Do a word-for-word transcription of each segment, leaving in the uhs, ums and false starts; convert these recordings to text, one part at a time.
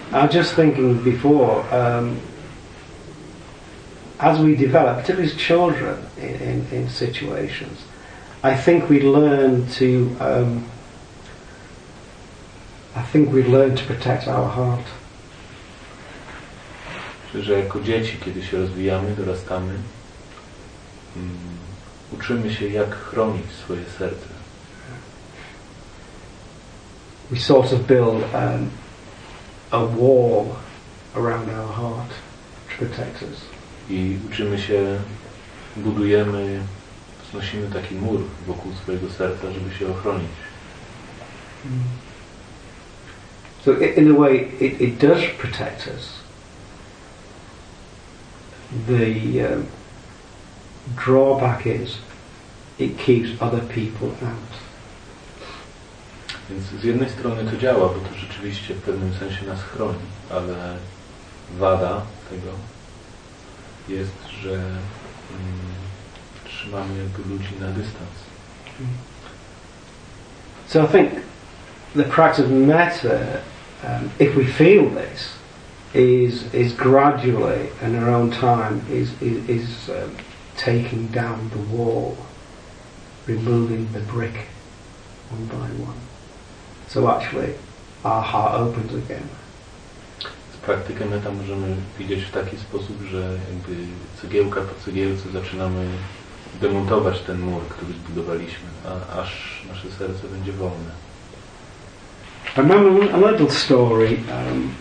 I was just thinking before, um, as we develop, particularly as children in, in, in situations, I think we learn to um, I think we learn to protect our heart. Że jako dzieci, kiedy się rozwijamy, dorastamy, um, uczymy się, jak chronić swoje serce. We sort of build um, a wall around our heart to protect us. I uczymy się, budujemy, wznosimy taki mur wokół swojego serca, żeby się ochronić. Mm. So in a way it, it does protect us. The um, drawback is it keeps other people out. Więc z jednej strony to działa, bo to rzeczywiście w pewnym sensie nas chroni, ale wada tego jest, że mm, trzymamy jakby ludzi na dystans. So I think the practice of metta, um, if we feel this, is is gradually in our own time is is, is um, taking down the wall, removing the brick one by one. So actually, our heart opens again. Praktykę metta możemy widzieć w taki sposób, że jakby cegiełka po cegiełce zaczynamy demontować ten mur, który zbudowaliśmy, a aż nasze serce będzie wolne. I remember a little story um,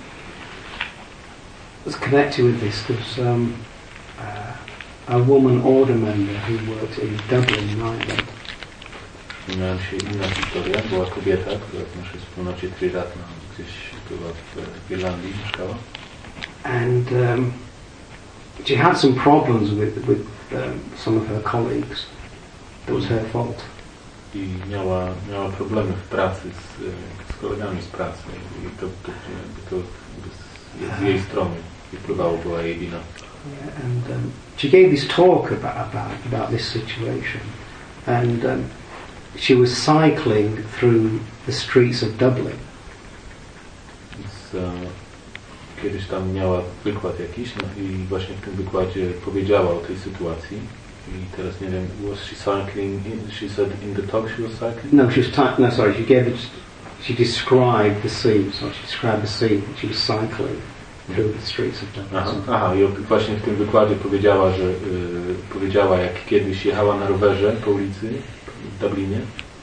that's connected with this. There's um, uh, a woman order member who worked in Dublin, Ireland. Miałem się inna historia, była kobieta, która w naszej wspólnocie Triratna gdzieś była w Irlandii, mieszkała. And um, she had some problems with, with um, some of her colleagues. It was her fault. I miała, miała problemy w pracy z, z kolegami z pracy. I to, to, to, to z, z jej strony wpływało, była jej wina. Yeah, and um, she gave this talk about, about, about this situation. And um, she was cycling through the streets of Dublin. Więc, uh, kiedyś tam miała wykład jakiś, no i właśnie w tym wykładzie powiedziała o tej sytuacji. I teraz nie wiem, was she cycling? In, she said in the talk she was cycling? No, she was ty- no, sorry. She gave it. She described the scene. So she described the scene. She was cycling through the streets of Dublin. Aha, aha i właśnie w tym wykładzie powiedziała, że y, powiedziała, jak kiedyś jechała na rowerze po ulicy w Dublinie.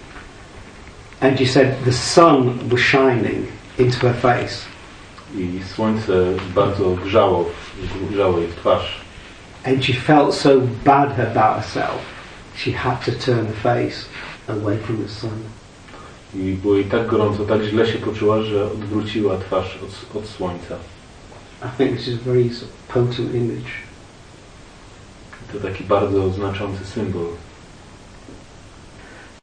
And she said the sun was shining into her face. I słońce bardzo grzało, grzało jej w twarz. And she felt so bad about herself, she had to turn her face away from the sun. I było jej tak gorąco, tak źle się poczuła, że odwróciła twarz od, od słońca. I think this is a very potent image. To taki bardzo znaczący symbol.